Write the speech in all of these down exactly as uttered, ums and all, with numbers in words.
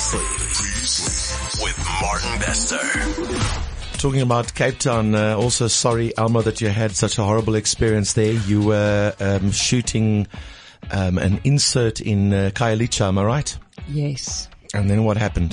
Previously with Martin Bester. Talking about Cape Town, uh, also sorry, Alma, that you had such a horrible experience there. You were um, shooting um, an insert in uh, Khayelitsha, am I right? Yes. And then what happened?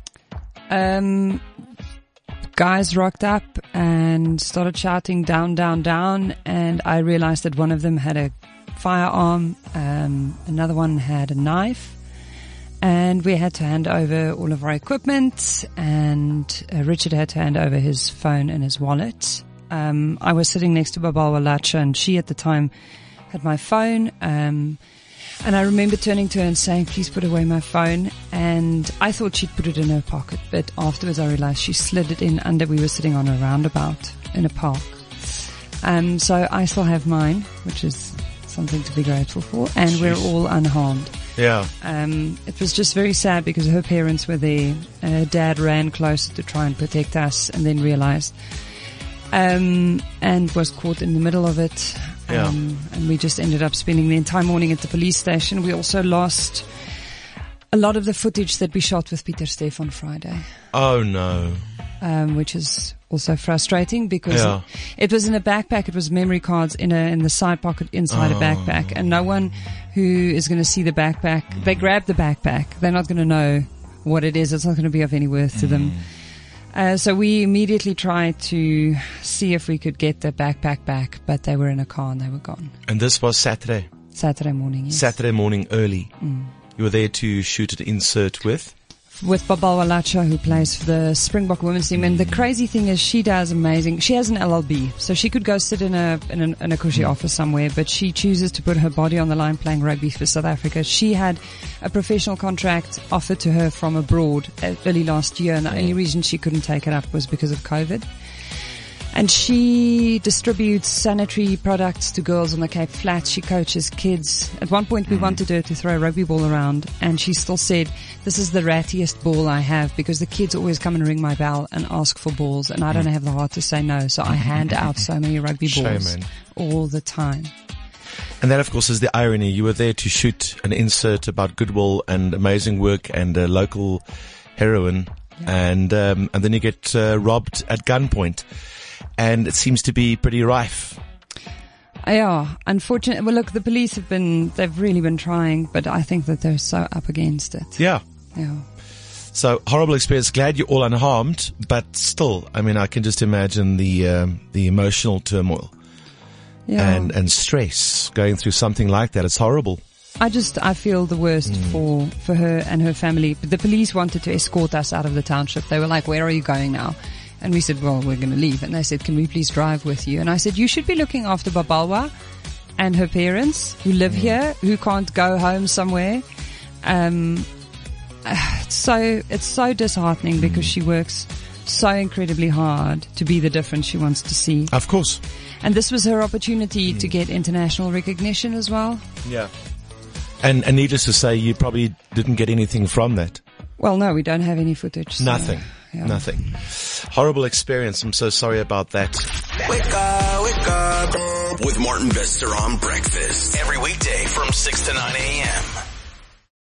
Um, guys rocked up and started shouting down, down, down, and I realized that one of them had a firearm, um, another one had a knife. And we had to hand over all of our equipment, and uh, Richard had to hand over his phone and his wallet. Um, I was sitting next to Babalwa Latsha, and she at the time had my phone. Um, and I remember turning to her and saying, please put away my phone. And I thought she'd put it in her pocket, but afterwards I realized she slid it in under, we were sitting on a roundabout in a park. Um, so I still have mine, which is something to be grateful for, and Jeez. We're all unharmed. Yeah. Um, it was just very sad because her parents were there. Uh, Dad ran closer to try and protect us, and then realized, um, and was caught in the middle of it. Yeah. Um, and we just ended up spending the entire morning at the police station. We also lost a lot of the footage that we shot with Peter Steff on Friday. Oh no. Um, which is also frustrating because Yeah. it was in a backpack. It was memory cards in a in the side pocket inside Oh. a backpack, and no one who is going to see the backpack. They grab the backpack. They're not going to know what it is. It's not going to be of any worth to them. Uh, so we immediately tried to see if we could get the backpack back, but they were in a car and they were gone. And this was Saturday? Saturday morning, yes. Saturday morning early. Mm. You were there to shoot an insert with? With Babalwa Latsha, who plays for the Springbok women's team. And the crazy thing is she does amazing. She has an L L B, so she could go sit in a in a, in a cushy office somewhere, but she chooses to put her body on the line playing rugby for South Africa. She had a professional contract offered to her from abroad early last year, and the only reason she couldn't take it up was because of COVID. And she distributes sanitary products to girls on the Cape Flats. She coaches kids. At one point we wanted her to throw a rugby ball around, and she still said, this is the rattiest ball I have because the kids always come and ring my bell and ask for balls, and I don't have the heart to say no. So I hand out so many rugby balls Shame, man. all the time. And that, of course, is the irony. You were there to shoot an insert about goodwill and amazing work and a local heroine, Yeah. and um, and then you get uh, robbed at gunpoint. And it seems to be pretty rife. Yeah, unfortunately. Well, look, the police have been, they've really been trying, but I think that they're so up against it. Yeah. Yeah. So, horrible experience. Glad you're all unharmed, but still, I mean, I can just imagine the um, the emotional turmoil Yeah. and, and stress going through something like that. It's horrible. I just, I feel the worst Mm. for, for her and her family. But the police wanted to escort us out of the township. They were like, where are you going now? And we said, well, we're going to leave. And they said, can we please drive with you? And I said, you should be looking after Babalwa and her parents who live Mm. here, who can't go home somewhere. Um, it's so, it's so disheartening because she works so incredibly hard to be the difference she wants to see. Of course. And this was her opportunity to get international recognition as well. Yeah. And, and needless to say, you probably didn't get anything from that. Well, no, we don't have any footage. So, Nothing. yeah. Nothing. Horrible experience. I'm so sorry about that. Wake up, wake up with Martin Bester on breakfast every weekday from six to nine a.m.